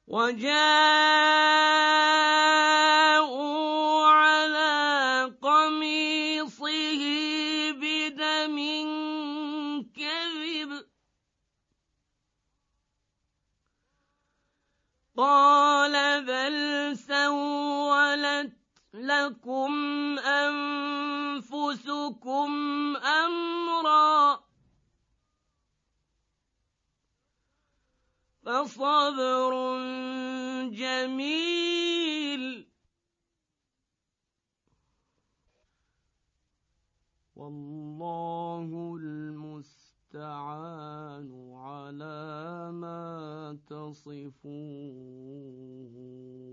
وجاءوا على قميصه بدم كذب قال بل سولت لكم أنفسكم أمرا فصبر جميل والله المستعان على ما تصفون.